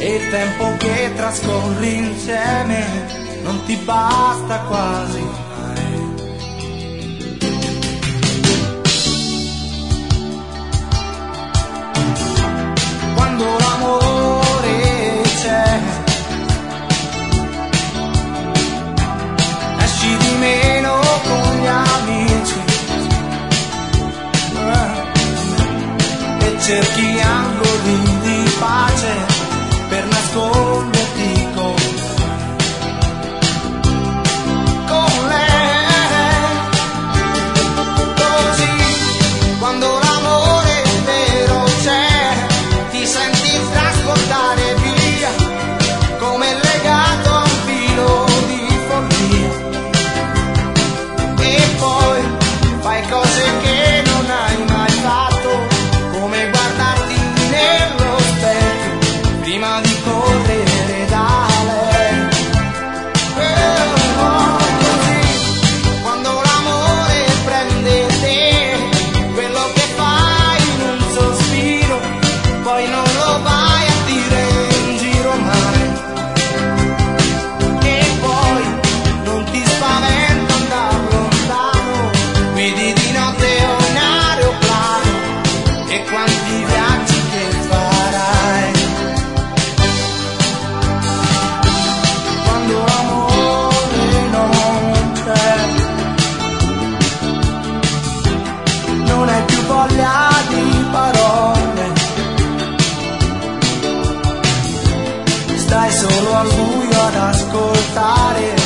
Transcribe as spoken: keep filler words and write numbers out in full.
e il tempo che trascorri insieme non ti basta quasi mai. Quando l'amore c'è, esci di meno con gli amici eh, e cerchi angoli di pace per nasconderti con, con lei. Così, quando l'amore vero c'è, ti senti trasportare via, come legato a un filo di follia, e poi fai cose che non hai mai fatto, come guardarti nello specchio prima di correre da lei. Oh, così, quando l'amore prende te, quello che fai in un sospiro, poi non lo vai a dire in giro mai, e poi non ti spaventa andare lontano, guidi di notte o in aeroplano, e quanti viaggi che farai. Quando l'amore non c'è, non hai più voglia di parole, stai solo al buio ad ascoltare